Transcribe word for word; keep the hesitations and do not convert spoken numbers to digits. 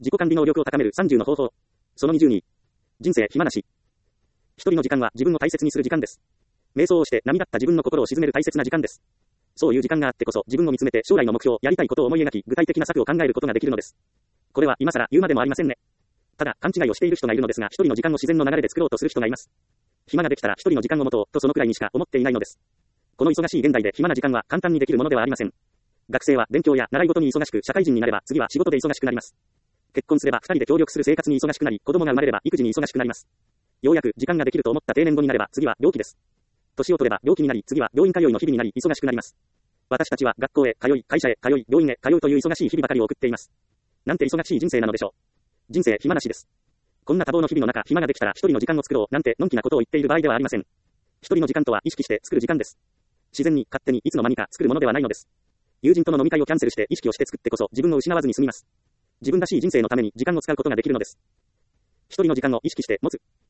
自己管理能力を高めるさんじゅうの方法。そのにじゅうに。人生暇なし。一人の時間は自分を大切にする時間です。瞑想をして波立った自分の心を鎮める大切な時間です。そういう時間があってこそ自分を見つめて将来の目標、やりたいことを思い描き具体的な策を考えることができるのです。これは今更言うまでもありませんね。ただ勘違いをしている人がいるのですが、一人の時間を自然の流れで作ろうとする人がいます。暇ができたら一人の時間を持とうとそのくらいにしか思っていないのです。この忙しい現代で暇な時間は簡単にできるものではありません。学生は勉強や習い事に忙しく、社会人になれば次は仕事で忙しくなります。結婚すれば二人で協力する生活に忙しくなり、子供が生まれれば育児に忙しくなります。ようやく時間ができると思った定年後になれば次は病気です。年を取れば病気になり、次は病院通いの日々になり忙しくなります。私たちは学校へ通い、会社へ通い、病院へ通うという忙しい日々ばかりを送っています。なんて忙しい人生なのでしょう。人生暇なしです。こんな多忙の日々の中、暇ができたら一人の時間を作ろうなんてのんきなことを言っている場合ではありません。一人の時間とは意識して作る時間です。自然に勝手にいつの間にか作るものではないのです。友人との飲み会をキャンセルして意識をして作ってこそ自分を失わずに済みます。自分らしい人生のために時間を使うことができるのです。一人の時間を意識して持つ。